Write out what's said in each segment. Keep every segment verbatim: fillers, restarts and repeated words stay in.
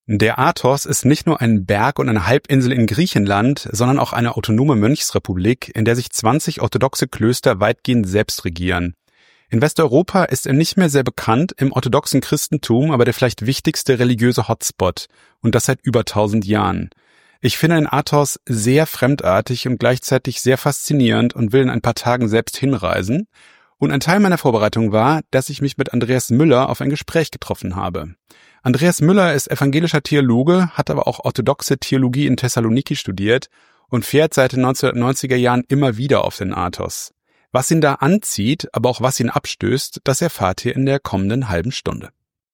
Der Athos ist nicht nur ein Berg und eine Halbinsel in Griechenland, sondern auch eine autonome Mönchsrepublik, in der sich zwanzig orthodoxe Klöster weitgehend selbst regieren. In Westeuropa ist er nicht mehr sehr bekannt, im orthodoxen Christentum aber der vielleicht wichtigste religiöse Hotspot, und das seit über tausend Jahren. Ich finde den Athos sehr fremdartig und gleichzeitig sehr faszinierend und will in ein paar Tagen selbst hinreisen. Und ein Teil meiner Vorbereitung war, dass ich mich mit Andreas Müller auf ein Gespräch getroffen habe. Andreas Müller ist evangelischer Theologe, hat aber auch orthodoxe Theologie in Thessaloniki studiert und fährt seit den neunzehnhundertneunziger Jahren immer wieder auf den Athos. Was ihn da anzieht, aber auch was ihn abstößt, das erfahrt ihr in der kommenden halben Stunde.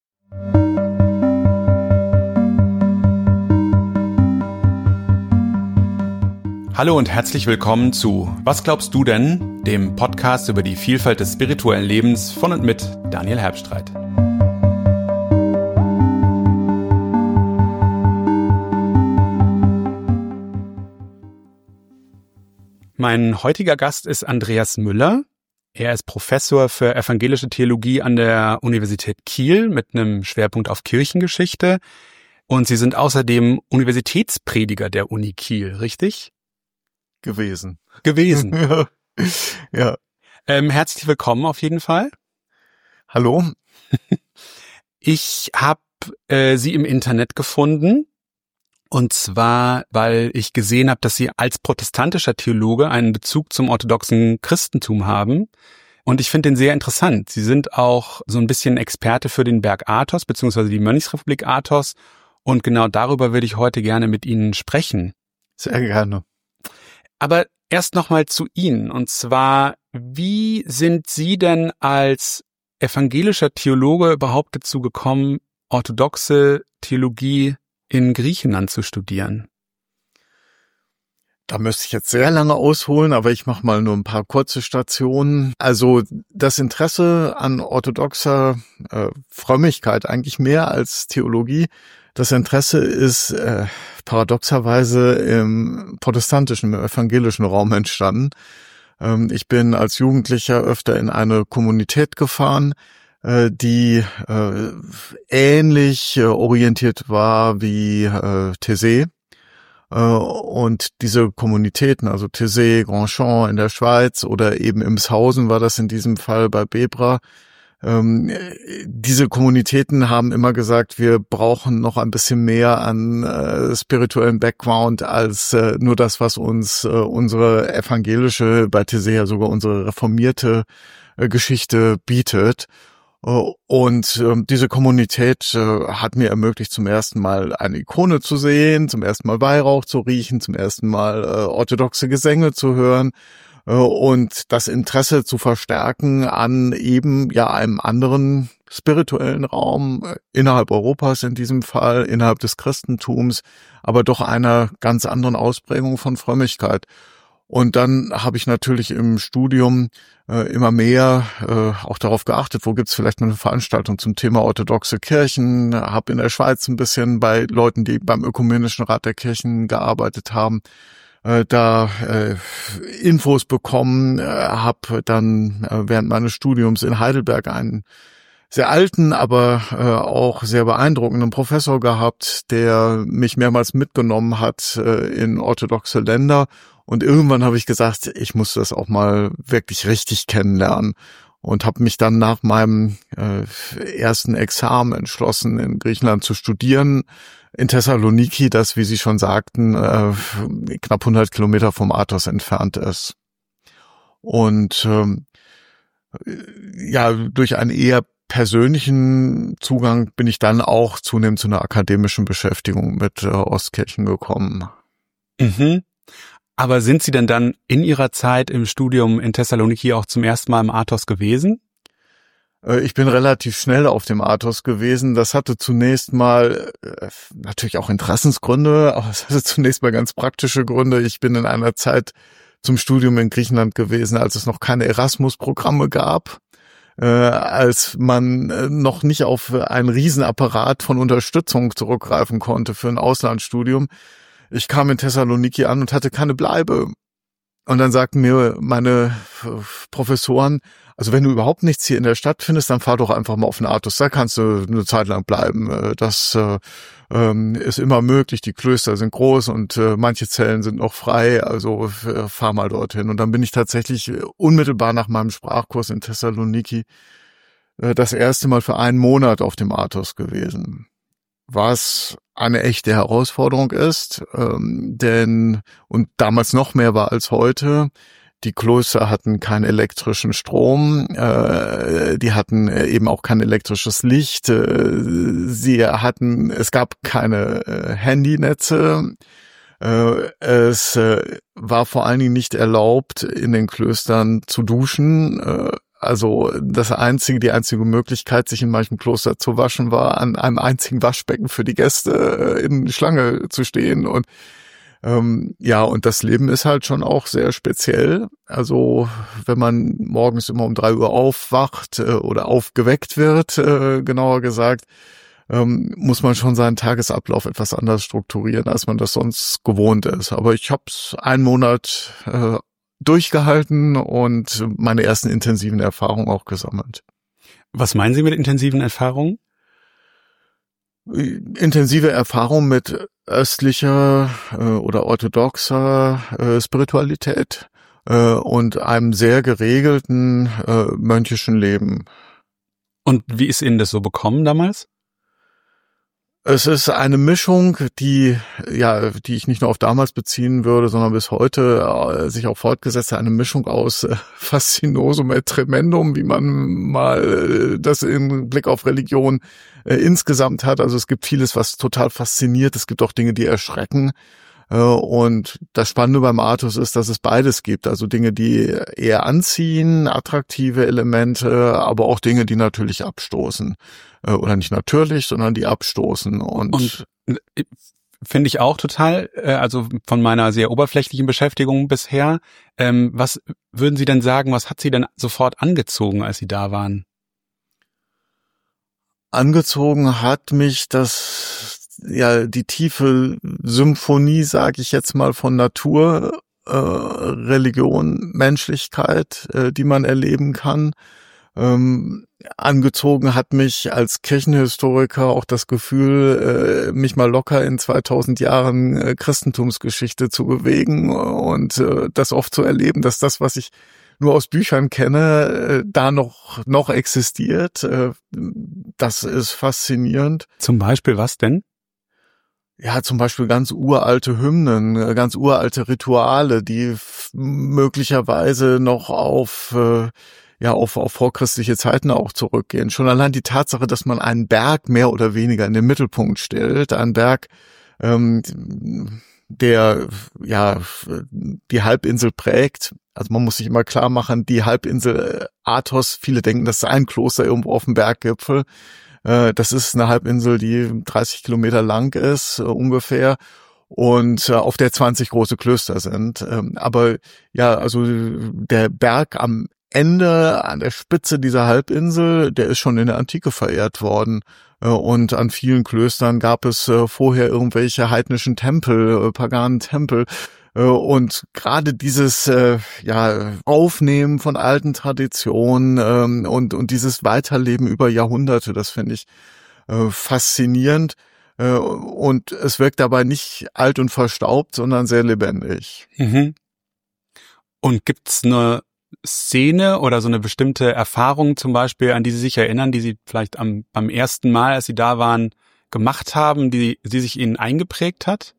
Hallo und herzlich willkommen zu Was glaubst du denn?, dem Podcast über die Vielfalt des spirituellen Lebens von und mit Daniel Herbstreit. Mein heutiger Gast ist Andreas Müller. Er ist Professor für evangelische Theologie an der Universität Kiel mit einem Schwerpunkt auf Kirchengeschichte. Und Sie sind außerdem Universitätsprediger der Uni Kiel, richtig? Gewesen. Gewesen. Ja. ja. Ähm, herzlich willkommen auf jeden Fall. Hallo. Ich habe äh, Sie im Internet gefunden. Und zwar, weil ich gesehen habe, dass Sie als protestantischer Theologe einen Bezug zum orthodoxen Christentum haben. Und ich finde den sehr interessant. Sie sind auch so ein bisschen Experte für den Berg Athos, beziehungsweise die Mönchsrepublik Athos. Und genau darüber würde ich heute gerne mit Ihnen sprechen. Sehr gerne. Aber erst nochmal zu Ihnen. Und zwar, wie sind Sie denn als evangelischer Theologe überhaupt dazu gekommen, orthodoxe Theologie in Griechenland zu studieren? Da müsste ich jetzt sehr lange ausholen, aber ich mache mal nur ein paar kurze Stationen. Also das Interesse an orthodoxer äh, Frömmigkeit, eigentlich mehr als Theologie, das Interesse ist äh, paradoxerweise im protestantischen, im evangelischen Raum entstanden. Ähm, ich bin als Jugendlicher öfter in eine Kommunität gefahren, die äh, ähnlich äh, orientiert war wie äh, Taizé. Äh, und diese Kommunitäten, also Taizé, Grandchamp in der Schweiz oder eben Imshausen war das in diesem Fall bei Bebra, ähm, diese Kommunitäten haben immer gesagt, wir brauchen noch ein bisschen mehr an äh, spirituellen Background als äh, nur das, was uns äh, unsere evangelische, bei Taizé ja sogar unsere reformierte äh, Geschichte bietet. Und äh, diese Kommunität äh, hat mir ermöglicht, zum ersten Mal eine Ikone zu sehen, zum ersten Mal Weihrauch zu riechen, zum ersten Mal äh, orthodoxe Gesänge zu hören äh, und das Interesse zu verstärken an eben ja einem anderen spirituellen Raum äh, innerhalb Europas in diesem Fall, innerhalb des Christentums, aber doch einer ganz anderen Ausprägung von Frömmigkeit. Und dann habe ich natürlich im Studium äh, immer mehr äh, auch darauf geachtet, wo gibt's vielleicht eine Veranstaltung zum Thema orthodoxe Kirchen. Habe in der Schweiz ein bisschen bei Leuten, die beim Ökumenischen Rat der Kirchen gearbeitet haben, äh, da äh, Infos bekommen. Äh, habe dann äh, während meines Studiums in Heidelberg einen sehr alten, aber äh, auch sehr beeindruckenden Professor gehabt, der mich mehrmals mitgenommen hat äh, in orthodoxe Länder. Und irgendwann habe ich gesagt, ich muss das auch mal wirklich richtig kennenlernen und habe mich dann nach meinem äh, ersten Examen entschlossen, in Griechenland zu studieren, in Thessaloniki, das, wie Sie schon sagten, äh, knapp hundert Kilometer vom Athos entfernt ist. Und ähm, ja, durch einen eher persönlichen Zugang bin ich dann auch zunehmend zu einer akademischen Beschäftigung mit äh, Ostkirchen gekommen. Mhm. Aber sind Sie denn dann in Ihrer Zeit im Studium in Thessaloniki auch zum ersten Mal im Athos gewesen? Ich bin relativ schnell auf dem Athos gewesen. Das hatte zunächst mal äh, natürlich auch Interessensgründe, aber es hatte zunächst mal ganz praktische Gründe. Ich bin in einer Zeit zum Studium in Griechenland gewesen, als es noch keine Erasmus-Programme gab, äh, als man äh, noch nicht auf einen Riesenapparat von Unterstützung zurückgreifen konnte für ein Auslandsstudium. Ich kam in Thessaloniki an und hatte keine Bleibe. Und dann sagten mir meine Professoren, also wenn du überhaupt nichts hier in der Stadt findest, dann fahr doch einfach mal auf den Athos, da kannst du eine Zeit lang bleiben. Das äh, ähm, ist immer möglich, die Klöster sind groß und äh, manche Zellen sind noch frei, also äh, fahr mal dorthin. Und dann bin ich tatsächlich unmittelbar nach meinem Sprachkurs in Thessaloniki äh, das erste Mal für einen Monat auf dem Athos gewesen. Was eine echte Herausforderung ist, ähm, denn, und damals noch mehr war als heute, die Klöster hatten keinen elektrischen Strom, äh, die hatten eben auch kein elektrisches Licht, äh, sie hatten, es gab keine äh, Handynetze, äh, es äh, war vor allen Dingen nicht erlaubt, in den Klöstern zu duschen, äh, also das einzige, die einzige Möglichkeit, sich in manchem Kloster zu waschen, war an einem einzigen Waschbecken für die Gäste in Schlange zu stehen. Und ähm, ja, und das Leben ist halt schon auch sehr speziell. Also wenn man morgens immer um drei Uhr aufwacht äh, oder aufgeweckt wird, äh, genauer gesagt, ähm, muss man schon seinen Tagesablauf etwas anders strukturieren, als man das sonst gewohnt ist. Aber ich habe es einen Monat äh, durchgehalten und meine ersten intensiven Erfahrungen auch gesammelt. Was meinen Sie mit intensiven Erfahrungen? Intensive Erfahrung mit östlicher äh, oder orthodoxer äh, Spiritualität äh, und einem sehr geregelten äh, mönchischen Leben. Und wie ist Ihnen das so bekommen damals? Es ist eine Mischung, die ja, die ich nicht nur auf damals beziehen würde, sondern bis heute äh, sich auch fortgesetzt hat, eine Mischung aus äh, Faszinosum et Tremendum, wie man mal äh, das im Blick auf Religion äh, insgesamt hat. Also es gibt vieles, was total fasziniert. Es gibt auch Dinge, die erschrecken. Äh, und das Spannende beim Athos ist, dass es beides gibt. Also Dinge, die eher anziehen, attraktive Elemente, aber auch Dinge, die natürlich abstoßen. Oder nicht natürlich, sondern die abstoßen. Und, und finde ich auch total, also von meiner sehr oberflächlichen Beschäftigung bisher. Ähm, was würden Sie denn sagen, was hat Sie denn sofort angezogen, als Sie da waren? Angezogen hat mich das, ja, die tiefe Symphonie, sage ich jetzt mal, von Natur, äh, Religion, Menschlichkeit, äh, die man erleben kann. Ähm, angezogen hat mich als Kirchenhistoriker auch das Gefühl, äh, mich mal locker in zweitausend Jahren äh, Christentumsgeschichte zu bewegen und äh, das oft zu erleben, dass das, was ich nur aus Büchern kenne, äh, da noch noch existiert. Äh, das ist faszinierend. Zum Beispiel was denn? Ja, zum Beispiel ganz uralte Hymnen, ganz uralte Rituale, die f- möglicherweise noch auf äh, ja auf, auf vorchristliche Zeiten auch zurückgehen. Schon allein die Tatsache, dass man einen Berg mehr oder weniger in den Mittelpunkt stellt, einen Berg, ähm, der ja die Halbinsel prägt. Also man muss sich immer klar machen, die Halbinsel Athos, viele denken, das ist ein Kloster irgendwo auf dem Berggipfel. Äh, das ist eine Halbinsel, die dreißig Kilometer lang ist, äh, ungefähr. Und äh, auf der zwanzig große Klöster sind. Ähm, aber ja, also der Berg am Ende, an der Spitze dieser Halbinsel, der ist schon in der Antike verehrt worden. Äh, und an vielen Klöstern gab es äh, vorher irgendwelche heidnischen Tempel, äh, paganen Tempel. Äh, und gerade dieses äh, ja Aufnehmen von alten Traditionen ähm, und, und dieses Weiterleben über Jahrhunderte, das finde ich äh, faszinierend. Und es wirkt dabei nicht alt und verstaubt, sondern sehr lebendig. Mhm. Und gibt's eine Szene oder so eine bestimmte Erfahrung zum Beispiel, an die Sie sich erinnern, die Sie vielleicht am, beim ersten Mal, als Sie da waren, gemacht haben, die, die sich Ihnen eingeprägt hat?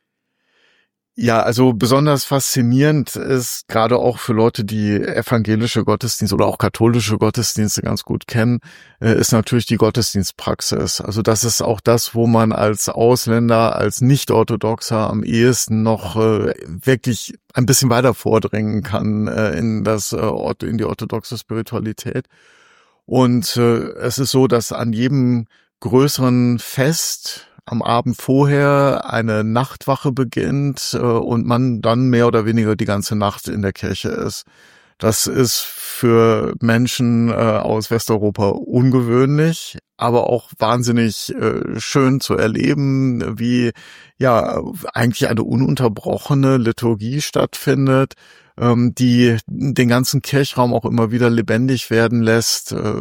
Ja, also besonders faszinierend ist gerade auch für Leute, die evangelische Gottesdienste oder auch katholische Gottesdienste ganz gut kennen, ist natürlich die Gottesdienstpraxis. Also das ist auch das, wo man als Ausländer, als Nicht-Orthodoxer am ehesten noch äh, wirklich ein bisschen weiter vordringen kann äh, in das äh, in die orthodoxe Spiritualität. Und äh, es ist so, dass an jedem größeren Fest am Abend vorher eine Nachtwache beginnt äh, und man dann mehr oder weniger die ganze Nacht in der Kirche ist. Das ist für Menschen äh, aus Westeuropa ungewöhnlich, aber auch wahnsinnig äh, schön zu erleben, wie ja eigentlich eine ununterbrochene Liturgie stattfindet, ähm, die den ganzen Kirchraum auch immer wieder lebendig werden lässt. Äh,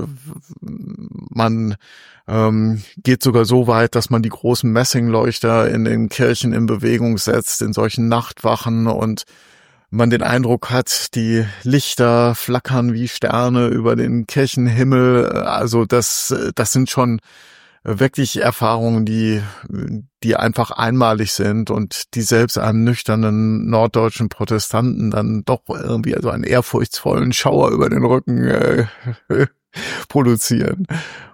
man ähm, geht sogar so weit, dass man die großen Messingleuchter in den Kirchen in Bewegung setzt, in solchen Nachtwachen, und man den Eindruck hat, die Lichter flackern wie Sterne über den Kirchenhimmel. Also das, das sind schon wirklich Erfahrungen, die, die einfach einmalig sind und die selbst einem nüchternen norddeutschen Protestanten dann doch irgendwie also einen ehrfurchtsvollen Schauer über den Rücken äh, produzieren.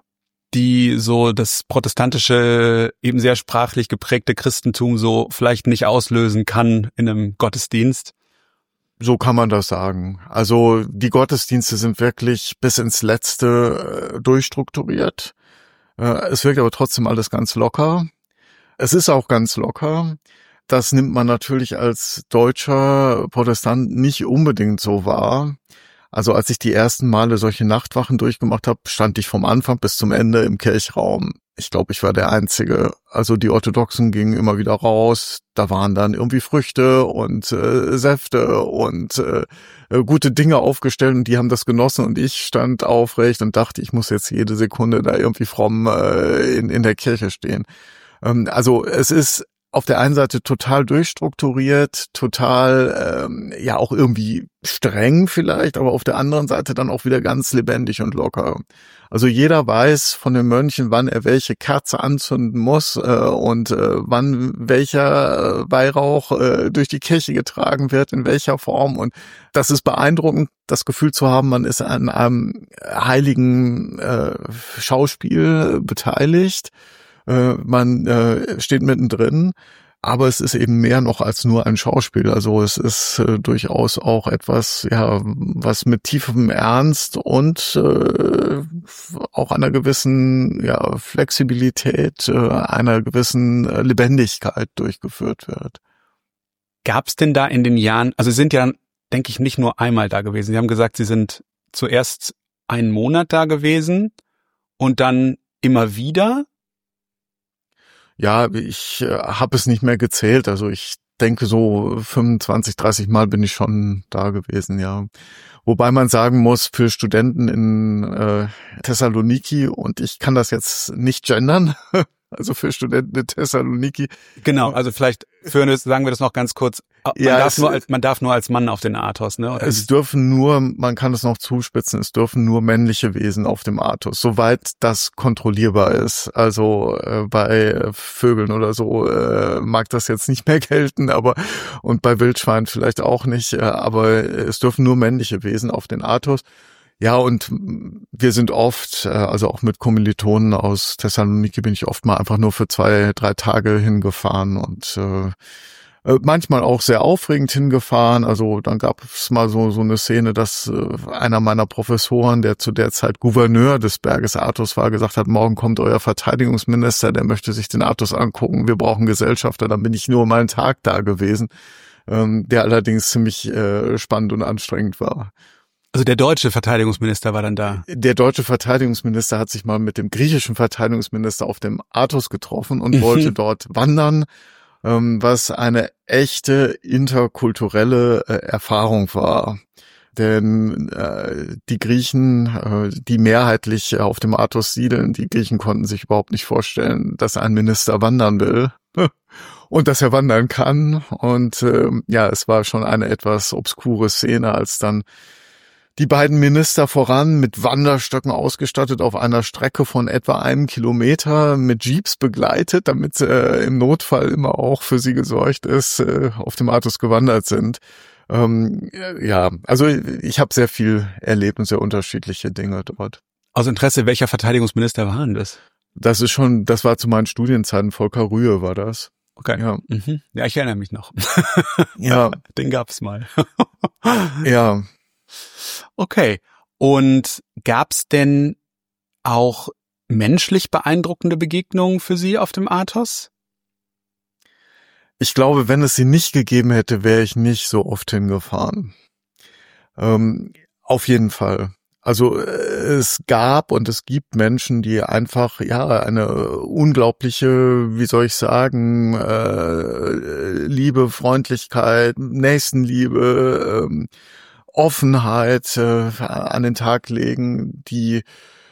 Die so das protestantische, eben sehr sprachlich geprägte Christentum so vielleicht nicht auslösen kann in einem Gottesdienst. So kann man das sagen. Also die Gottesdienste sind wirklich bis ins Letzte äh, durchstrukturiert. Äh, es wirkt aber trotzdem alles ganz locker. Es ist auch ganz locker. Das nimmt man natürlich als deutscher Protestant nicht unbedingt so wahr. Also als ich die ersten Male solche Nachtwachen durchgemacht habe, stand ich vom Anfang bis zum Ende im Kirchraum. Ich glaube, ich war der Einzige. Also die Orthodoxen gingen immer wieder raus. Da waren dann irgendwie Früchte und äh, Säfte und äh, gute Dinge aufgestellt, und die haben das genossen, und ich stand aufrecht und dachte, ich muss jetzt jede Sekunde da irgendwie fromm äh, in, in der Kirche stehen. Ähm, also es ist auf der einen Seite total durchstrukturiert, total ähm, ja auch irgendwie streng vielleicht, aber auf der anderen Seite dann auch wieder ganz lebendig und locker. Also jeder weiß von den Mönchen, wann er welche Kerze anzünden muss äh, und äh, wann welcher Weihrauch äh, durch die Kirche getragen wird, in welcher Form. Und das ist beeindruckend, das Gefühl zu haben, man ist an einem heiligen äh, Schauspiel beteiligt. Man äh, steht mittendrin, aber es ist eben mehr noch als nur ein Schauspiel. Also es ist äh, durchaus auch etwas, ja, was mit tiefem Ernst und äh, auch einer gewissen ja, Flexibilität, äh, einer gewissen Lebendigkeit durchgeführt wird. Gab es denn da in den Jahren, also Sie sind ja, denke ich, nicht nur einmal da gewesen. Sie haben gesagt, Sie sind zuerst einen Monat da gewesen und dann immer wieder. Ja, ich äh, habe es nicht mehr gezählt. Also ich denke, so fünfundzwanzig, dreißig Mal bin ich schon da gewesen, ja. Wobei man sagen muss, für Studenten in äh, Thessaloniki, und ich kann das jetzt nicht gendern, also für Studenten in Thessaloniki. Genau, also vielleicht für eine, sagen wir das noch ganz kurz. Man, ja, darf es, nur als, man darf nur als Mann auf den Athos, ne? Oder es dürfen nur, man kann es noch zuspitzen, es dürfen nur männliche Wesen auf dem Athos, soweit das kontrollierbar ist. Also äh, bei Vögeln oder so äh, mag das jetzt nicht mehr gelten, aber und bei Wildschweinen vielleicht auch nicht, äh, aber es dürfen nur männliche Wesen auf den Athos. Ja, und wir sind oft, also auch mit Kommilitonen aus Thessaloniki bin ich oft mal einfach nur für zwei, drei Tage hingefahren und äh, manchmal auch sehr aufregend hingefahren. Also dann gab es mal so so eine Szene, dass äh, einer meiner Professoren, der zu der Zeit Gouverneur des Berges Athos war, gesagt hat, morgen kommt euer Verteidigungsminister, der möchte sich den Athos angucken, wir brauchen Gesellschafter. Dann bin ich nur mal einen Tag da gewesen, ähm, der allerdings ziemlich äh, spannend und anstrengend war. Also der deutsche Verteidigungsminister war dann da? Der deutsche Verteidigungsminister hat sich mal mit dem griechischen Verteidigungsminister auf dem Athos getroffen und wollte dort wandern, ähm, was eine echte interkulturelle äh, Erfahrung war. Denn äh, die Griechen, äh, die mehrheitlich auf dem Athos siedeln, die Griechen konnten sich überhaupt nicht vorstellen, dass ein Minister wandern will und dass er wandern kann. Und äh, ja, es war schon eine etwas obskure Szene, als dann die beiden Minister voran mit Wanderstöcken ausgestattet auf einer Strecke von etwa einem Kilometer mit Jeeps begleitet, damit äh, im Notfall immer auch für sie gesorgt ist, äh, auf dem Athos gewandert sind. Ähm, ja, also ich habe sehr viel erlebt und sehr unterschiedliche Dinge dort. Aus Interesse, welcher Verteidigungsminister war denn das? Das ist schon, das war zu meinen Studienzeiten, Volker Rühe war das. Okay. Ja, mhm. Ja, ich erinnere mich noch. Ja. Den gab's mal. Ja. Okay. Und gab's denn auch menschlich beeindruckende Begegnungen für Sie auf dem Athos? Ich glaube, wenn es sie nicht gegeben hätte, wäre ich nicht so oft hingefahren. Ähm, auf jeden Fall. Also es gab und es gibt Menschen, die einfach ja eine unglaubliche, wie soll ich sagen, äh, Liebe, Freundlichkeit, Nächstenliebe, ähm, Offenheit äh, an den Tag legen, die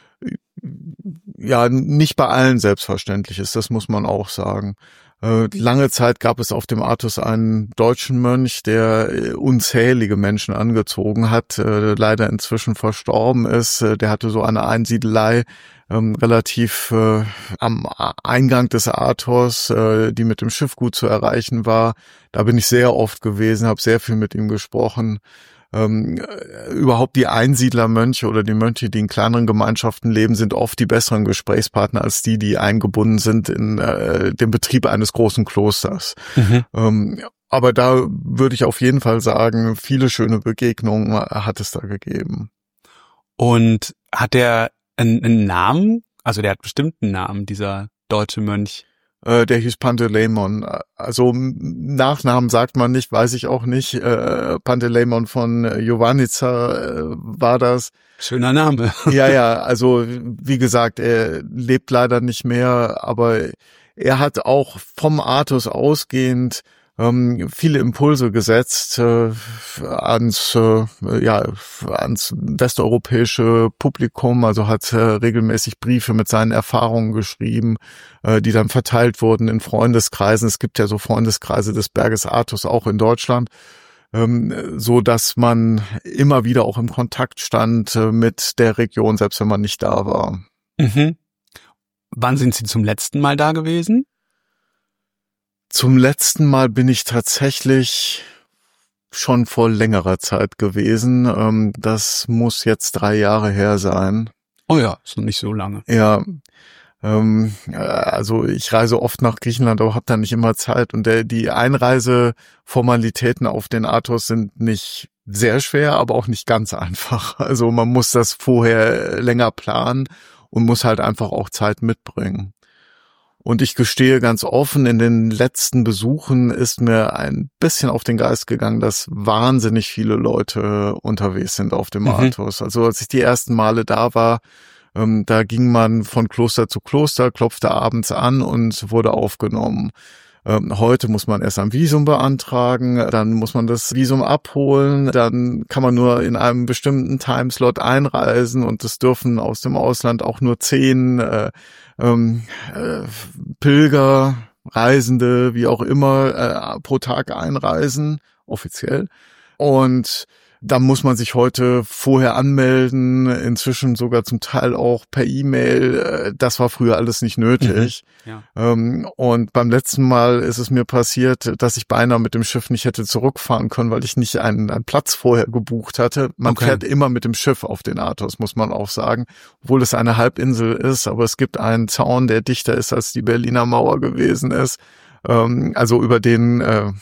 ja nicht bei allen selbstverständlich ist, das muss man auch sagen. Äh, lange Zeit gab es auf dem Athos einen deutschen Mönch, der äh, unzählige Menschen angezogen hat, äh, leider inzwischen verstorben ist. Äh, der hatte so eine Einsiedelei ähm, relativ äh, am Eingang des Athos, äh, die mit dem Schiff gut zu erreichen war. Da bin ich sehr oft gewesen, habe sehr viel mit ihm gesprochen. Ähm, überhaupt die Einsiedlermönche oder die Mönche, die in kleineren Gemeinschaften leben, sind oft die besseren Gesprächspartner als die, die eingebunden sind in äh, den Betrieb eines großen Klosters. Mhm. Ähm, aber da würde ich auf jeden Fall sagen, viele schöne Begegnungen hat es da gegeben. Und hat der einen, einen Namen? Also der hat bestimmt einen Namen, dieser deutsche Mönch. Der hieß Panteleimon. Also Nachnamen sagt man nicht, weiß ich auch nicht. Äh, Panteleimon von Jovannica äh, war das. Schöner Name. Ja, ja, also wie gesagt, er lebt leider nicht mehr, aber er hat auch vom Athos ausgehend ähm, viele Impulse gesetzt äh, ans äh, ja ans westeuropäische Publikum, also hat äh, regelmäßig Briefe mit seinen Erfahrungen geschrieben, äh, die dann verteilt wurden in Freundeskreisen. Es gibt ja so Freundeskreise des Berges Athos auch in Deutschland, ähm, so dass man immer wieder auch im Kontakt stand äh, mit der Region, selbst wenn man nicht da war. Mhm. Wann sind Sie zum letzten Mal da gewesen? Zum letzten Mal bin ich tatsächlich schon vor längerer Zeit gewesen. Das muss jetzt drei Jahre her sein. Oh ja, ist noch nicht so lange. Ja, ähm, also ich reise oft nach Griechenland, aber habe da nicht immer Zeit. Und der, die Einreiseformalitäten auf den Athos sind nicht sehr schwer, aber auch nicht ganz einfach. Also man muss das vorher länger planen und muss halt einfach auch Zeit mitbringen. Und ich gestehe ganz offen, in den letzten Besuchen ist mir ein bisschen auf den Geist gegangen, dass wahnsinnig viele Leute unterwegs sind auf dem mhm. Athos. Also als ich die ersten Male da war, ähm, da ging man von Kloster zu Kloster, klopfte abends an und wurde aufgenommen. Ähm, heute muss man erst ein Visum beantragen, dann muss man das Visum abholen, dann kann man nur in einem bestimmten Timeslot einreisen und es dürfen aus dem Ausland auch nur zehn äh, ähm, äh, Pilger, Reisende, wie auch immer, äh, pro Tag einreisen, offiziell. Und da muss man sich heute vorher anmelden, inzwischen sogar zum Teil auch per E-Mail. Das war früher alles nicht nötig. Mhm, ja. Und beim letzten Mal ist es mir passiert, dass ich beinahe mit dem Schiff nicht hätte zurückfahren können, weil ich nicht einen, einen Platz vorher gebucht hatte. Man okay. fährt immer mit dem Schiff auf den Athos, muss man auch sagen, obwohl es eine Halbinsel ist. Aber es gibt einen Zaun, der dichter ist, als die Berliner Mauer gewesen ist. Also über den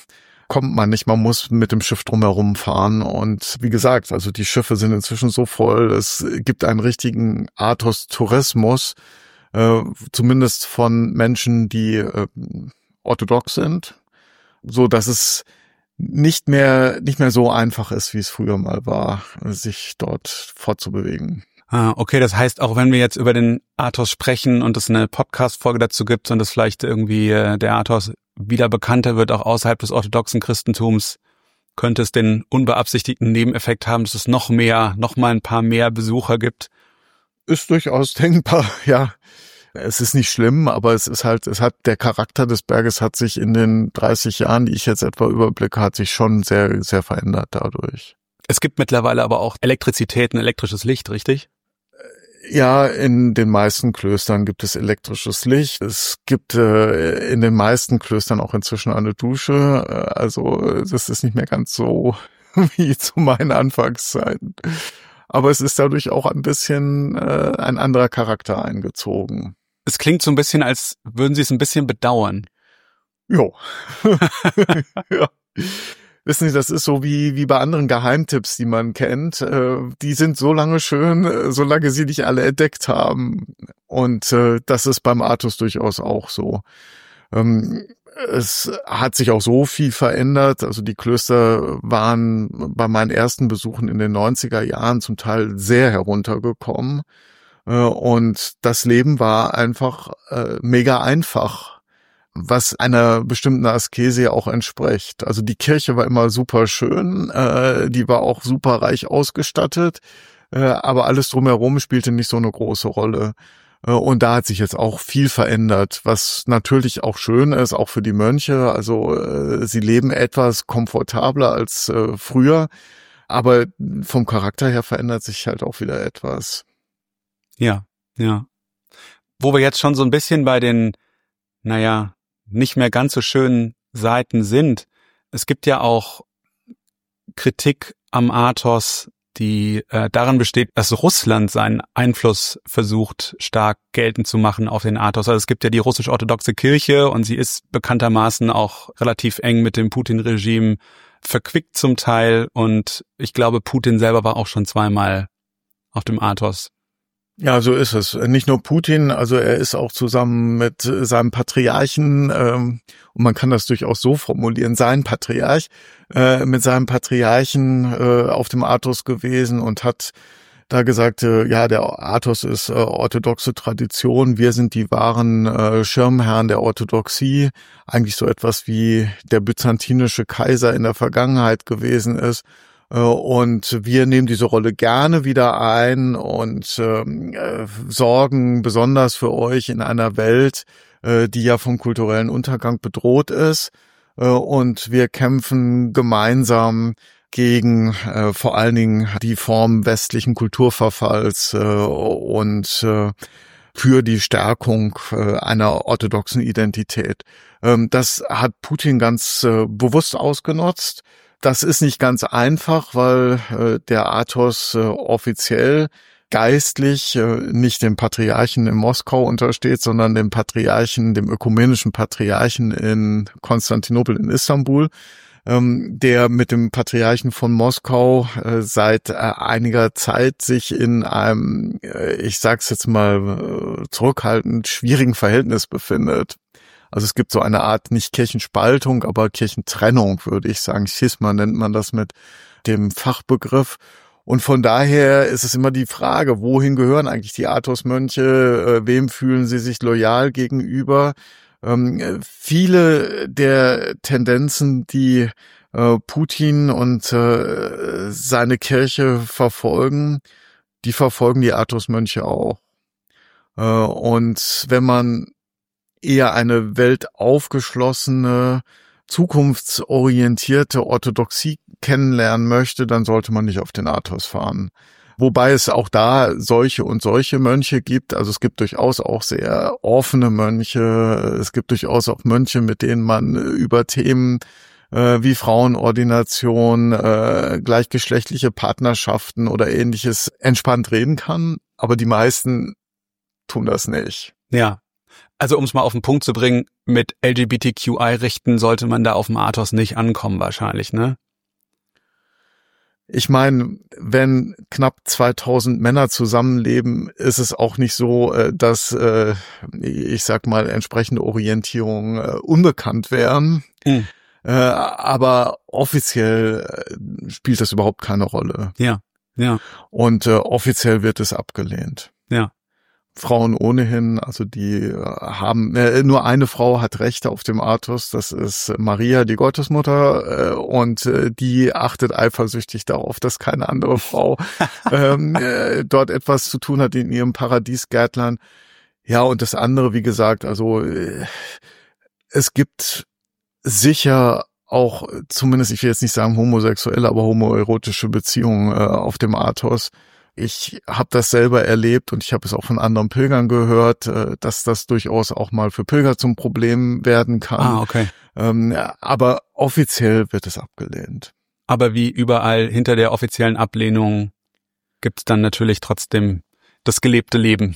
kommt man nicht, man muss mit dem Schiff drumherum fahren und wie gesagt, also die Schiffe sind inzwischen so voll, es gibt einen richtigen Athos-Tourismus, äh, zumindest von Menschen, die äh, orthodox sind, so dass es nicht mehr nicht mehr so einfach ist, wie es früher mal war, sich dort fortzubewegen. Ah, okay, das heißt, auch wenn wir jetzt über den Athos sprechen und es eine Podcast-Folge dazu gibt und es vielleicht irgendwie äh, der Athos wieder bekannter wird, auch außerhalb des orthodoxen Christentums, könnte es den unbeabsichtigten Nebeneffekt haben, dass es noch mehr, noch mal ein paar mehr Besucher gibt? Ist durchaus denkbar, ja. Es ist nicht schlimm, aber es ist halt, es hat, der Charakter des Berges hat sich in den dreißig Jahren, die ich jetzt etwa überblicke, hat sich schon sehr, sehr verändert dadurch. Es gibt mittlerweile aber auch Elektrizität, ein elektrisches Licht, richtig? Ja, in den meisten Klöstern gibt es elektrisches Licht. Es gibt äh, in den meisten Klöstern auch inzwischen eine Dusche. Also das ist nicht mehr ganz so wie zu meinen Anfangszeiten. Aber es ist dadurch auch ein bisschen äh, ein anderer Charakter eingezogen. Es klingt so ein bisschen, als würden Sie es ein bisschen bedauern. Jo. Ja. Wissen Sie, das ist so wie wie bei anderen Geheimtipps, die man kennt. Äh, die sind so lange schön, äh, solange sie nicht alle entdeckt haben. Und äh, das ist beim Athos durchaus auch so. Ähm, es hat sich auch so viel verändert. Also die Klöster waren bei meinen ersten Besuchen in den neunziger Jahren zum Teil sehr heruntergekommen. Und das Leben war einfach äh, mega einfach, was einer bestimmten Askese auch entspricht. Also die Kirche war immer super schön, äh, die war auch super reich ausgestattet, äh, aber alles drumherum spielte nicht so eine große Rolle. Äh, und da hat sich jetzt auch viel verändert, was natürlich auch schön ist, auch für die Mönche. Also äh, sie leben etwas komfortabler als äh, früher, aber vom Charakter her verändert sich halt auch wieder etwas. Ja, ja. Wo wir jetzt schon so ein bisschen bei den, naja, nicht mehr ganz so schönen Seiten sind. Es gibt ja auch Kritik am Athos, die äh, darin besteht, dass Russland seinen Einfluss versucht, stark geltend zu machen auf den Athos. Also es gibt ja die russisch-orthodoxe Kirche und sie ist bekanntermaßen auch relativ eng mit dem Putin-Regime verquickt zum Teil. Und ich glaube, Putin selber war auch schon zweimal auf dem Athos. Ja, so ist es. Nicht nur Putin, also er ist auch zusammen mit seinem Patriarchen, ähm, und man kann das durchaus so formulieren, sein Patriarch, äh, mit seinem Patriarchen äh, auf dem Athos gewesen und hat da gesagt, äh, ja, der Athos ist äh, orthodoxe Tradition, wir sind die wahren äh, Schirmherren der Orthodoxie, eigentlich so etwas wie der byzantinische Kaiser in der Vergangenheit gewesen ist. Und wir nehmen diese Rolle gerne wieder ein und äh, sorgen besonders für euch in einer Welt, äh, die ja vom kulturellen Untergang bedroht ist. Äh, und wir kämpfen gemeinsam gegen äh, vor allen Dingen die Form westlichen Kulturverfalls äh, und äh, für die Stärkung äh, einer orthodoxen Identität. Ähm, das hat Putin ganz äh, bewusst ausgenutzt. Das ist nicht ganz einfach, weil äh, der Athos äh, offiziell geistlich äh, nicht dem Patriarchen in Moskau untersteht, sondern dem Patriarchen, dem ökumenischen Patriarchen in Konstantinopel in Istanbul, ähm, der mit dem Patriarchen von Moskau äh, seit äh, einiger Zeit sich in einem, äh, ich sag's jetzt mal äh, zurückhaltend, schwierigen Verhältnis befindet. Also es gibt so eine Art, nicht Kirchenspaltung, aber Kirchentrennung, würde ich sagen. Schisma nennt man das mit dem Fachbegriff. Und von daher ist es immer die Frage, wohin gehören eigentlich die Athos-Mönche? Äh, wem fühlen sie sich loyal gegenüber? Ähm, viele der Tendenzen, die äh, Putin und äh, seine Kirche verfolgen, die verfolgen die Athos-Mönche auch. Äh, und wenn man eher eine weltaufgeschlossene, zukunftsorientierte Orthodoxie kennenlernen möchte, dann sollte man nicht auf den Athos fahren. Wobei es auch da solche und solche Mönche gibt. Also es gibt durchaus auch sehr offene Mönche. Es gibt durchaus auch Mönche, mit denen man über Themen äh, wie Frauenordination, äh, gleichgeschlechtliche Partnerschaften oder Ähnliches entspannt reden kann. Aber die meisten tun das nicht. Ja. Also um es mal auf den Punkt zu bringen, mit L G B T Q I-Rechten sollte man da auf dem Athos nicht ankommen wahrscheinlich, ne? Ich meine, wenn knapp zweitausend Männer zusammenleben, ist es auch nicht so, dass, ich sag mal, entsprechende Orientierungen unbekannt wären. Mhm. Aber offiziell spielt das überhaupt keine Rolle. Ja, ja. Und offiziell wird es abgelehnt. Ja. Frauen ohnehin, also die haben, äh, nur eine Frau hat Rechte auf dem Athos, das ist Maria, die Gottesmutter, äh, und äh, die achtet eifersüchtig darauf, dass keine andere Frau ähm, äh, dort etwas zu tun hat in ihrem Paradiesgärtlein. Ja, und das andere, wie gesagt, also äh, es gibt sicher auch, zumindest, ich will jetzt nicht sagen homosexuelle, aber homoerotische Beziehungen äh, auf dem Athos. Ich habe das selber erlebt und ich habe es auch von anderen Pilgern gehört, dass das durchaus auch mal für Pilger zum Problem werden kann. Ah, okay. Ähm, aber offiziell wird es abgelehnt. Aber wie überall hinter der offiziellen Ablehnung gibt's dann natürlich trotzdem das gelebte Leben.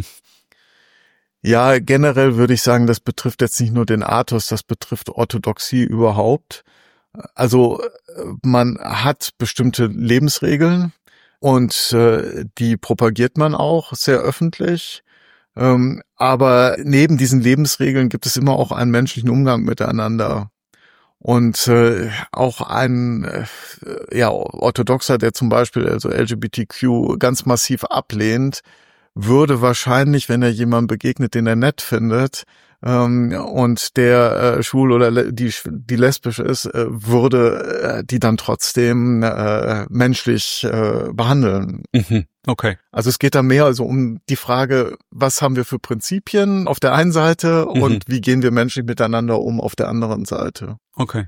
Ja, generell würde ich sagen, das betrifft jetzt nicht nur den Athos, das betrifft Orthodoxie überhaupt. Also man hat bestimmte Lebensregeln. Und äh, die propagiert man auch sehr öffentlich. Ähm, aber neben diesen Lebensregeln gibt es immer auch einen menschlichen Umgang miteinander. Und äh, auch ein äh, ja, Orthodoxer, der zum Beispiel also L G B T Q ganz massiv ablehnt, würde wahrscheinlich, wenn er jemandem begegnet, den er nett findet, ähm, und der äh, schwul oder le- die die lesbisch ist, äh, würde äh, die dann trotzdem äh, menschlich äh, behandeln. Mhm. Okay. Also es geht da mehr also um die Frage, was haben wir für Prinzipien auf der einen Seite Mhm. und wie gehen wir menschlich miteinander um auf der anderen Seite. Okay.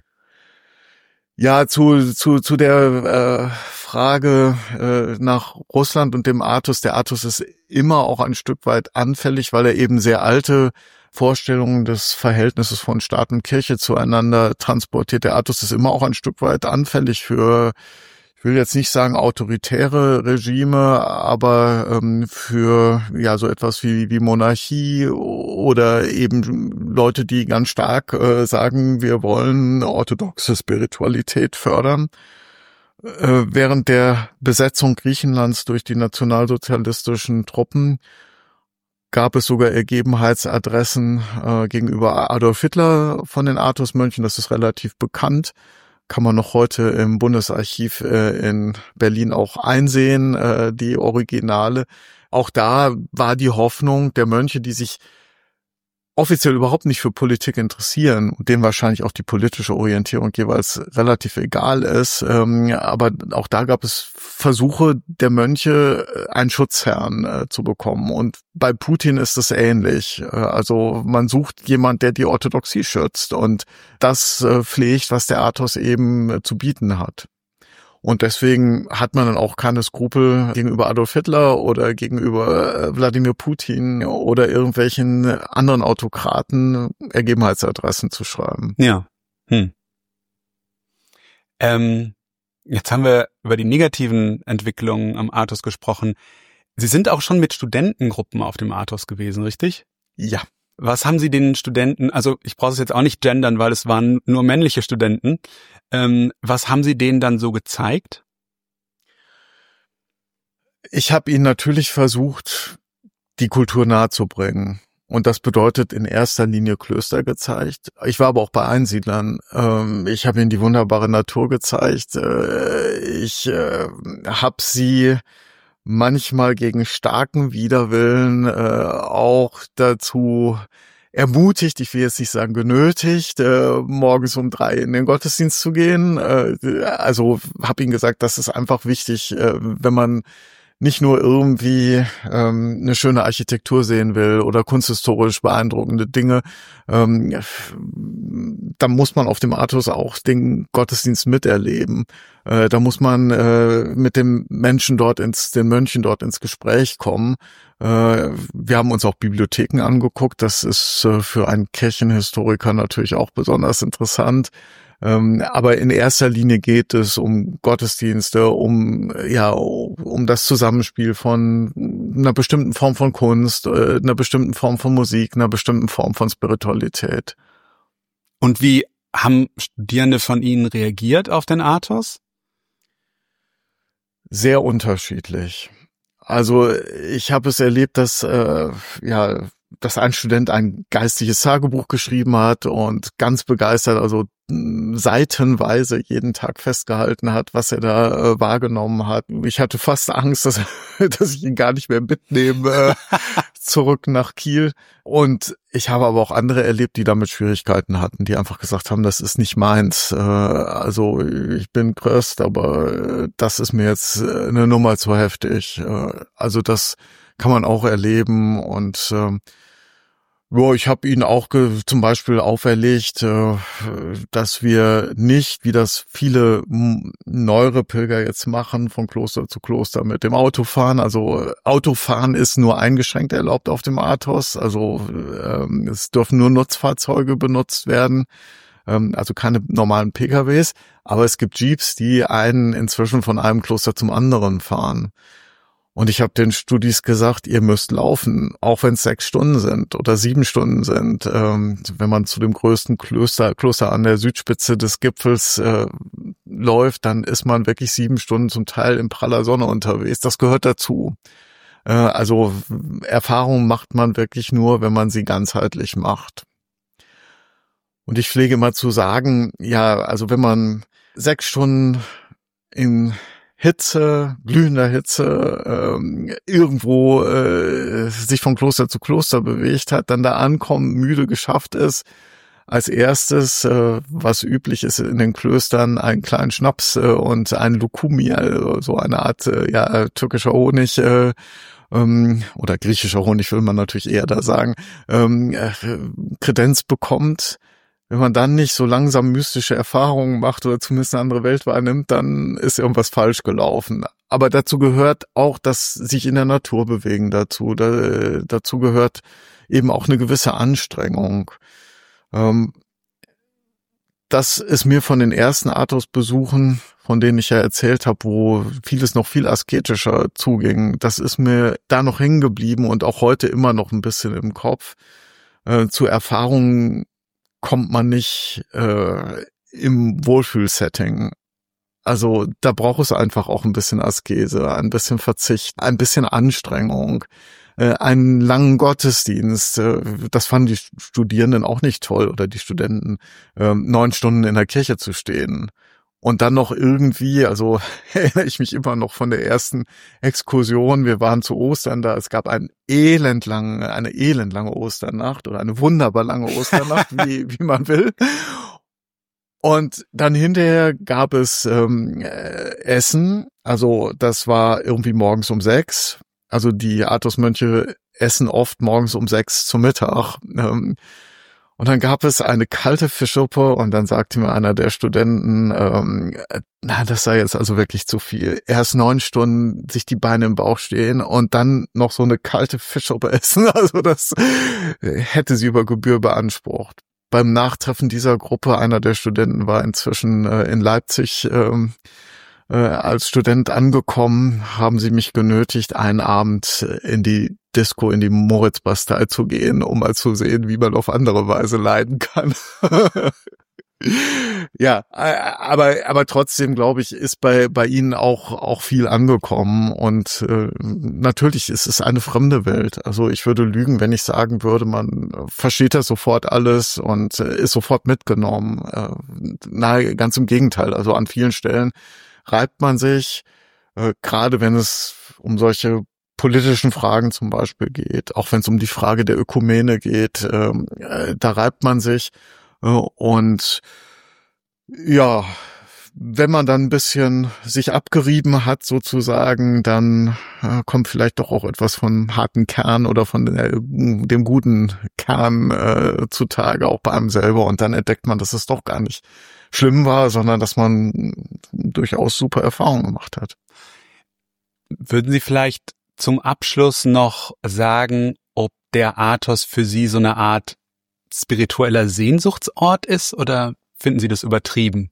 Ja, zu zu zu der äh, Frage äh, nach Russland und dem Athos. Der Athos ist immer auch ein Stück weit anfällig, weil er eben sehr alte Vorstellungen des Verhältnisses von Staat und Kirche zueinander transportiert. Der Athos ist immer auch ein Stück weit anfällig für, ich will jetzt nicht sagen autoritäre Regime, aber ähm, für ja so etwas wie wie Monarchie oder eben Leute, die ganz stark äh, sagen, wir wollen orthodoxe Spiritualität fördern. Äh, während der Besetzung Griechenlands durch die nationalsozialistischen Truppen gab es sogar Ergebenheitsadressen äh, gegenüber Adolf Hitler von den Athosmönchen. Das ist relativ bekannt. Kann man noch heute im Bundesarchiv äh, in Berlin auch einsehen, äh, die Originale. Auch da war die Hoffnung der Mönche, die sich offiziell überhaupt nicht für Politik interessieren und denen wahrscheinlich auch die politische Orientierung jeweils relativ egal ist. Ähm, aber auch da gab es Versuche der Mönche, einen Schutzherrn äh, zu bekommen. Und bei Putin ist es ähnlich. Äh, also man sucht jemand, der die Orthodoxie schützt und das äh, pflegt, was der Athos eben äh, zu bieten hat. Und deswegen hat man dann auch keine Skrupel gegenüber Adolf Hitler oder gegenüber Wladimir Putin oder irgendwelchen anderen Autokraten Ergebenheitsadressen zu schreiben. Ja. Hm. Ähm, jetzt haben wir über die negativen Entwicklungen am Athos gesprochen. Sie sind auch schon mit Studentengruppen auf dem Athos gewesen, richtig? Ja. Was haben Sie den Studenten, also ich brauche es jetzt auch nicht gendern, weil es waren nur männliche Studenten, ähm, was haben Sie denen dann so gezeigt? Ich habe ihnen natürlich versucht, die Kultur nahezubringen. Und das bedeutet in erster Linie Klöster gezeigt. Ich war aber auch bei Einsiedlern. Ähm, ich habe ihnen die wunderbare Natur gezeigt. Äh, ich äh, habe sie manchmal gegen starken Widerwillen äh, auch dazu ermutigt, ich will jetzt nicht sagen genötigt, äh, morgens um drei in den Gottesdienst zu gehen. Äh, also habe ihnen gesagt, das ist einfach wichtig, äh, wenn man nicht nur irgendwie ähm, eine schöne Architektur sehen will oder kunsthistorisch beeindruckende Dinge, ähm, dann muss man auf dem Athos auch den Gottesdienst miterleben. Äh, da muss man äh, mit dem Menschen dort ins, den Mönchen dort ins Gespräch kommen. Äh, wir haben uns auch Bibliotheken angeguckt. Das ist äh, für einen Kirchenhistoriker natürlich auch besonders interessant. Ähm, aber in erster Linie geht es um Gottesdienste, um ja um das Zusammenspiel von einer bestimmten Form von Kunst, äh, einer bestimmten Form von Musik, einer bestimmten Form von Spiritualität. Und wie haben Studierende von Ihnen reagiert auf den Athos? Sehr unterschiedlich. Also ich habe es erlebt, dass äh, ja dass ein Student ein geistliches Tagebuch geschrieben hat und ganz begeistert, also seitenweise jeden Tag festgehalten hat, was er da äh, wahrgenommen hat. Ich hatte fast Angst, dass, dass ich ihn gar nicht mehr mitnehme äh, zurück nach Kiel. Und ich habe aber auch andere erlebt, die damit Schwierigkeiten hatten, die einfach gesagt haben, das ist nicht meins. Äh, also ich bin Christ, aber äh, das ist mir jetzt eine Nummer zu heftig. Äh, also das kann man auch erleben und äh, ja, ich habe ihnen auch ge- zum Beispiel auferlegt, äh, dass wir nicht, wie das viele m- neuere Pilger jetzt machen, von Kloster zu Kloster mit dem Auto fahren. Also Autofahren ist nur eingeschränkt erlaubt auf dem Athos. Also ähm, es dürfen nur Nutzfahrzeuge benutzt werden, ähm, also keine normalen P K Ws. Aber es gibt Jeeps, die einen inzwischen von einem Kloster zum anderen fahren. Und ich habe den Studis gesagt, ihr müsst laufen, auch wenn es sechs Stunden sind oder sieben Stunden sind. Ähm, wenn man zu dem größten Kloster, Kloster an der Südspitze des Gipfels äh, läuft, dann ist man wirklich sieben Stunden zum Teil in praller Sonne unterwegs. Das gehört dazu. Äh, also Erfahrungen macht man wirklich nur, wenn man sie ganzheitlich macht. Und ich pflege immer zu sagen, ja, also wenn man sechs Stunden in Hitze, glühender Hitze, ähm, irgendwo äh, sich von Kloster zu Kloster bewegt hat, dann da ankommt, müde geschafft ist, als erstes, äh, was üblich ist in den Klöstern, einen kleinen Schnaps äh, und ein Lukumi, also so eine Art äh, ja türkischer Honig äh, ähm, oder griechischer Honig will man natürlich eher da sagen, ähm, äh, Kredenz bekommt. Wenn man dann nicht so langsam mystische Erfahrungen macht oder zumindest eine andere Welt wahrnimmt, dann ist irgendwas falsch gelaufen. Aber dazu gehört auch das sich in der Natur bewegen dazu. Da, dazu gehört eben auch eine gewisse Anstrengung. Ähm, das ist mir von den ersten Athos-Besuchen, von denen ich ja erzählt habe, wo vieles noch viel asketischer zuging, das ist mir da noch hängen geblieben und auch heute immer noch ein bisschen im Kopf. Äh, zu Erfahrungen kommt man nicht äh, im Wohlfühlsetting. Also da braucht es einfach auch ein bisschen Askese, ein bisschen Verzicht, ein bisschen Anstrengung, äh, einen langen Gottesdienst. Äh, das fanden die Studierenden auch nicht toll oder die Studenten, äh, neun Stunden in der Kirche zu stehen. Und dann noch irgendwie, also erinnere ich mich immer noch von der ersten Exkursion, wir waren zu Ostern da, es gab ein elendlange, eine elendlange Osternacht oder eine wunderbar lange Osternacht, wie, wie man will. Und dann hinterher gab es ähm, äh, Essen, also das war irgendwie morgens um sechs, also die Athos-Mönche essen oft morgens um sechs zum Mittag. Ähm, Und dann gab es eine kalte Fischsuppe und dann sagte mir einer der Studenten, ähm, na, das sei jetzt also wirklich zu viel. Erst neun Stunden sich die Beine im Bauch stehen und dann noch so eine kalte Fischsuppe essen. Also das hätte sie über Gebühr beansprucht. Beim Nachtreffen dieser Gruppe, einer der Studenten war inzwischen äh, in Leipzig ähm, äh, als Student angekommen, haben sie mich genötigt, einen Abend in die Disco, in die Moritz-Bastei zu gehen, um mal zu sehen, wie man auf andere Weise leiden kann. Ja, aber aber trotzdem, glaube ich, ist bei bei Ihnen auch auch viel angekommen und äh, natürlich ist es eine fremde Welt. Also ich würde lügen, wenn ich sagen würde, man versteht das sofort alles und äh, ist sofort mitgenommen. Äh, nahe, ganz im Gegenteil. Also an vielen Stellen reibt man sich, äh, gerade wenn es um solche politischen Fragen zum Beispiel geht, auch wenn es um die Frage der Ökumene geht, äh, da reibt man sich. Und ja, wenn man dann ein bisschen sich abgerieben hat sozusagen, dann äh, kommt vielleicht doch auch etwas von harten Kern oder von der, dem guten Kern äh, zutage, auch bei einem selber. Und dann entdeckt man, dass es doch gar nicht schlimm war, sondern dass man durchaus super Erfahrungen gemacht hat. Würden Sie vielleicht zum Abschluss noch sagen, ob der Athos für Sie so eine Art spiritueller Sehnsuchtsort ist oder finden Sie das übertrieben?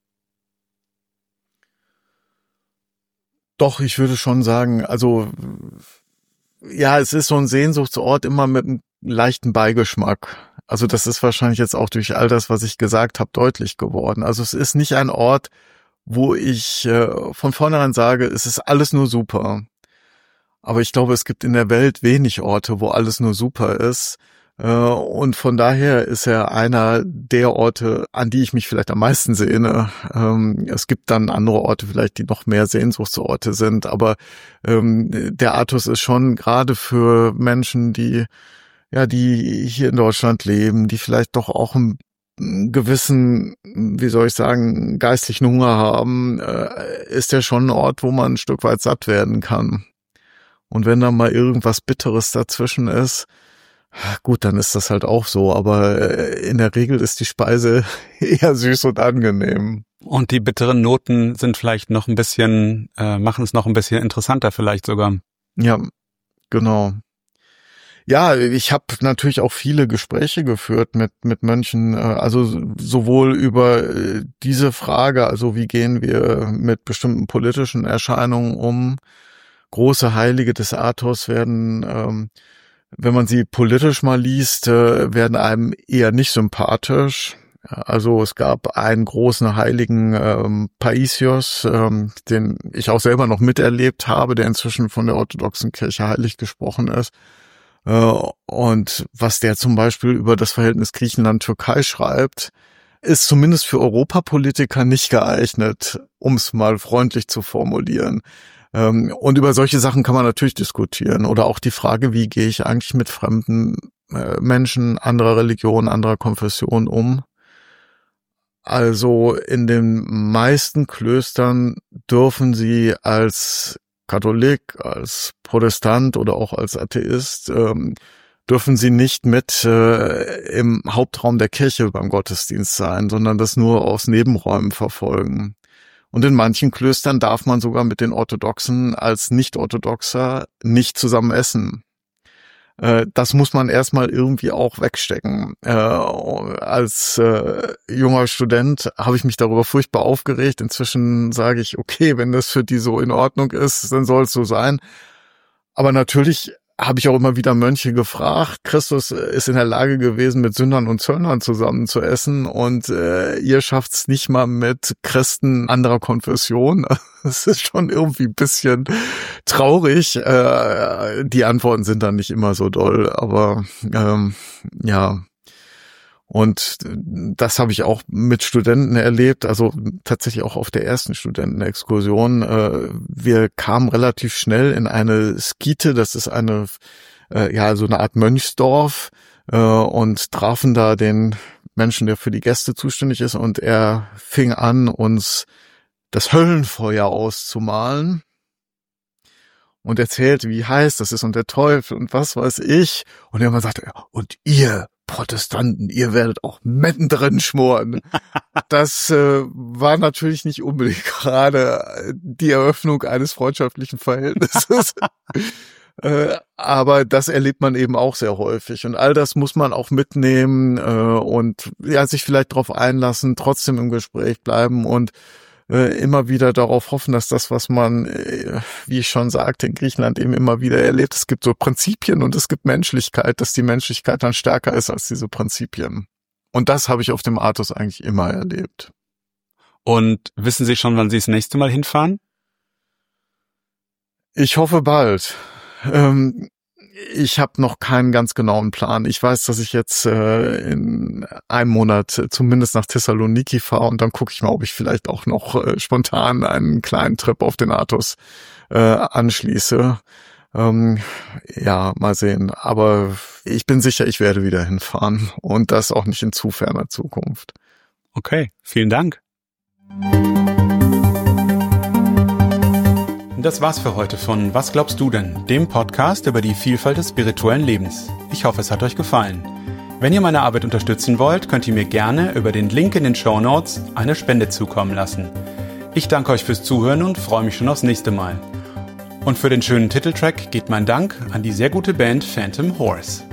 Doch, ich würde schon sagen, also ja, es ist so ein Sehnsuchtsort immer mit einem leichten Beigeschmack. Also das ist wahrscheinlich jetzt auch durch all das, was ich gesagt habe, deutlich geworden. Also es ist nicht ein Ort, wo ich äh, von vornherein sage, es ist alles nur super. Aber ich glaube, es gibt in der Welt wenig Orte, wo alles nur super ist. Und von daher ist er einer der Orte, an die ich mich vielleicht am meisten sehne. Es gibt dann andere Orte vielleicht, die noch mehr Sehnsuchtsorte sind. Aber der Athos ist schon gerade für Menschen, die ja, die hier in Deutschland leben, die vielleicht doch auch einen gewissen, wie soll ich sagen, geistlichen Hunger haben, ist er schon ein Ort, wo man ein Stück weit satt werden kann. Und wenn da mal irgendwas Bitteres dazwischen ist, gut, dann ist das halt auch so. Aber in der Regel ist die Speise eher süß und angenehm. Und die bitteren Noten sind vielleicht noch ein bisschen, äh, machen es noch ein bisschen interessanter vielleicht sogar. Ja, genau. Ja, ich habe natürlich auch viele Gespräche geführt mit mit Mönchen, also sowohl über diese Frage, also wie gehen wir mit bestimmten politischen Erscheinungen um. Große Heilige des Athos werden, ähm, wenn man sie politisch mal liest, äh, werden einem eher nicht sympathisch. Also es gab einen großen Heiligen ähm, Paisios, ähm, den ich auch selber noch miterlebt habe, der inzwischen von der orthodoxen Kirche heilig gesprochen ist. Äh, und was der zum Beispiel über das Verhältnis Griechenland-Türkei schreibt, ist zumindest für Europapolitiker nicht geeignet, um es mal freundlich zu formulieren. Ähm, und über solche Sachen kann man natürlich diskutieren. Oder auch die Frage, wie gehe ich eigentlich mit fremden äh, Menschen anderer Religion, anderer Konfession um? Also in den meisten Klöstern dürfen sie als Katholik, als Protestant oder auch als Atheist, ähm, dürfen sie nicht mit äh, im Hauptraum der Kirche beim Gottesdienst sein, sondern das nur aus Nebenräumen verfolgen. Und in manchen Klöstern darf man sogar mit den Orthodoxen als Nicht-Orthodoxer nicht zusammen essen. Äh, das muss man erstmal irgendwie auch wegstecken. Äh, als äh, junger Student habe ich mich darüber furchtbar aufgeregt. Inzwischen sage ich, okay, wenn das für die so in Ordnung ist, dann soll es so sein. Aber natürlich habe ich auch immer wieder Mönche gefragt. Christus ist in der Lage gewesen, mit Sündern und Zöllnern zusammen zu essen und äh, ihr schafft's nicht mal mit Christen anderer Konfession. Das ist schon irgendwie ein bisschen traurig. Äh, die Antworten sind dann nicht immer so doll, aber ähm, ja. Und das habe ich auch mit Studenten erlebt, also tatsächlich auch auf der ersten Studentenexkursion. Wir kamen relativ schnell in eine Skite, das ist eine, ja, so eine Art Mönchsdorf, und trafen da den Menschen, der für die Gäste zuständig ist, und er fing an, uns das Höllenfeuer auszumalen und erzählte, wie heiß das ist und der Teufel und was weiß ich. Und irgendwann sagte er, und ihr Protestanten, ihr werdet auch Metten drin schmoren. Das äh, war natürlich nicht unbedingt gerade die Eröffnung eines freundschaftlichen Verhältnisses. äh, aber das erlebt man eben auch sehr häufig. Und all das muss man auch mitnehmen äh, und ja, sich vielleicht darauf einlassen, trotzdem im Gespräch bleiben und immer wieder darauf hoffen, dass das, was man, wie ich schon sagte, in Griechenland eben immer wieder erlebt, es gibt so Prinzipien und es gibt Menschlichkeit, dass die Menschlichkeit dann stärker ist als diese Prinzipien. Und das habe ich auf dem Athos eigentlich immer erlebt. Und wissen Sie schon, wann Sie das nächste Mal hinfahren? Ich hoffe bald. Ähm, Ich habe noch keinen ganz genauen Plan. Ich weiß, dass ich jetzt äh, in einem Monat zumindest nach Thessaloniki fahre und dann gucke ich mal, ob ich vielleicht auch noch äh, spontan einen kleinen Trip auf den Athos äh, anschließe. Ähm, ja, mal sehen. Aber ich bin sicher, ich werde wieder hinfahren und das auch nicht in zu ferner Zukunft. Okay, vielen Dank. Das war's für heute von Was glaubst du denn? Dem Podcast über die Vielfalt des spirituellen Lebens. Ich hoffe, es hat euch gefallen. Wenn ihr meine Arbeit unterstützen wollt, könnt ihr mir gerne über den Link in den Shownotes eine Spende zukommen lassen. Ich danke euch fürs Zuhören und freue mich schon aufs nächste Mal. Und für den schönen Titeltrack geht mein Dank an die sehr gute Band Phantom Horse.